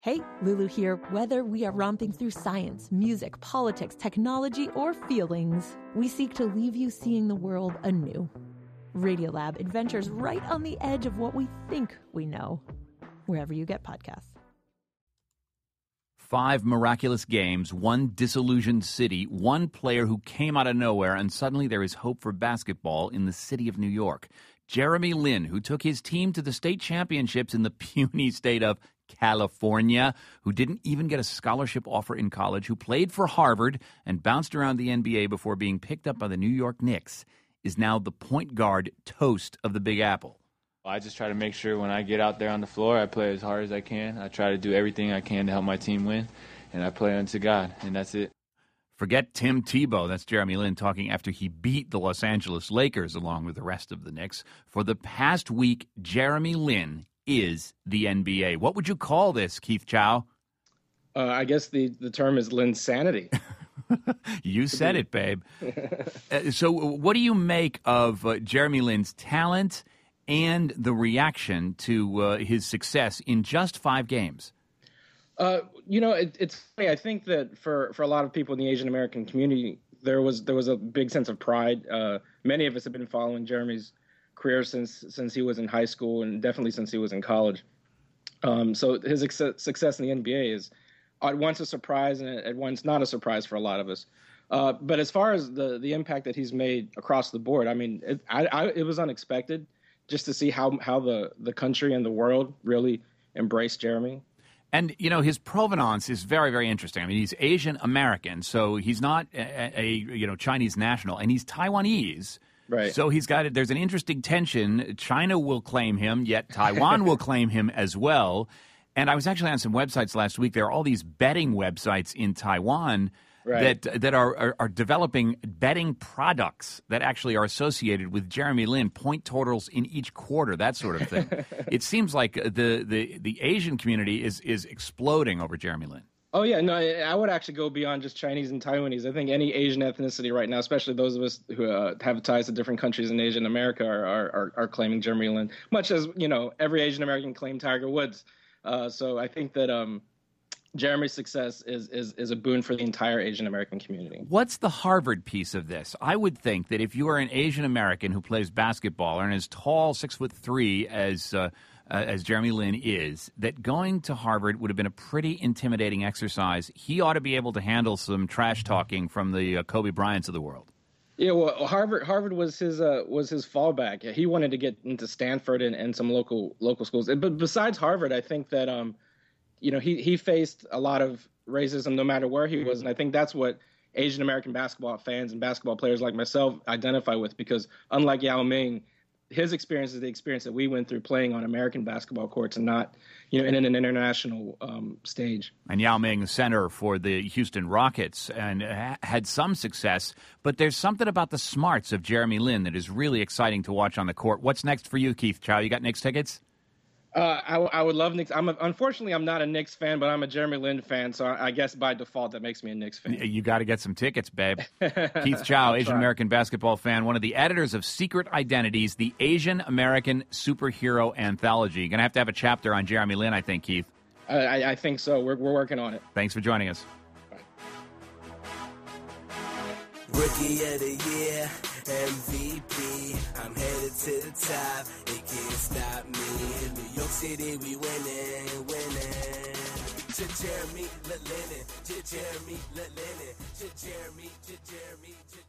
Hey, Lulu here. Whether we are romping through science, music, politics, technology, or feelings, we seek to leave you seeing the world anew. Radiolab adventures right on the edge of what we think we know, wherever you get podcasts. 5 miraculous games, 1 disillusioned city, 1 player who came out of nowhere, and suddenly there is hope for basketball in the city of New York. Jeremy Lin, who took his team to the state championships in the puny state of California, who didn't even get a scholarship offer in college, who played for Harvard and bounced around the NBA before being picked up by the New York Knicks, is now the point guard toast of the Big Apple. I just try to make sure when I get out there on the floor, I play as hard as I can. I try to do everything I can to help my team win, and I play unto God, and that's it. Forget Tim Tebow. That's Jeremy Lin talking after he beat the Los Angeles Lakers along with the rest of the Knicks. For the past week, Jeremy Lin is the NBA. What would you call this, Keith Chow? I guess the term is Linsanity. You said it, babe. So what do you make of Jeremy Lin's talent and the reaction to his success in just 5 games? It's funny. I think that for a lot of people in the Asian American community, there was a big sense of pride. Many of us have been following Jeremy's career since he was in high school, and definitely since he was in college. So his success in the NBA is at once a surprise and at once not a surprise for a lot of us. But as far as the impact that he's made across the board, I mean, it was unexpected just to see how the country and the world really embraced Jeremy. And, his provenance is very, very interesting. I mean, he's Asian American, so he's not a Chinese national, and he's Taiwanese. Right. So there's an interesting tension. China will claim him, yet Taiwan will claim him as well. And I was actually on some websites last week. There are all these betting websites in Taiwan that are developing betting products that actually are associated with Jeremy Lin, point totals in each quarter, that sort of thing. It seems like the Asian community is exploding over Jeremy Lin. Oh, yeah. No, I would actually go beyond just Chinese and Taiwanese. I think any Asian ethnicity right now, especially those of us who have ties to different countries in Asia and America, are claiming Jeremy Lin, much as, every Asian American claimed Tiger Woods. So I think that Jeremy's success is a boon for the entire Asian American community. What's the Harvard piece of this? I would think that if you are an Asian American who plays basketball and is tall, 6'3" as Jeremy Lin is, that going to Harvard would have been a pretty intimidating exercise. He ought to be able to handle some trash talking from the Kobe Bryants of the world. Yeah, well, Harvard was his fallback. He wanted to get into Stanford and some local schools. But besides Harvard, I think that he faced a lot of racism no matter where he was, and I think that's what Asian American basketball fans and basketball players like myself identify with, because unlike Yao Ming, his experience is the experience that we went through playing on American basketball courts and not, in an international stage. And Yao Ming, center for the Houston Rockets, and had some success. But there's something about the smarts of Jeremy Lin that is really exciting to watch on the court. What's next for you, Keith Chow? You got Knicks tickets? I would love Knicks. Unfortunately, I'm not a Knicks fan, but I'm a Jeremy Lin fan, so I guess by default that makes me a Knicks fan. You got to get some tickets, babe. Keith Chow, Asian American basketball fan, one of the editors of Secret Identities, the Asian American Superhero Anthology. You're going to have a chapter on Jeremy Lin, I think, Keith. I think so. We're working on it. Thanks for joining us. Bye. Rookie of the year, MVP, I'm headed to the top, they can't stop me. In New York City, we winning. Jeremy Lin, Jeremy Lin, Jeremy.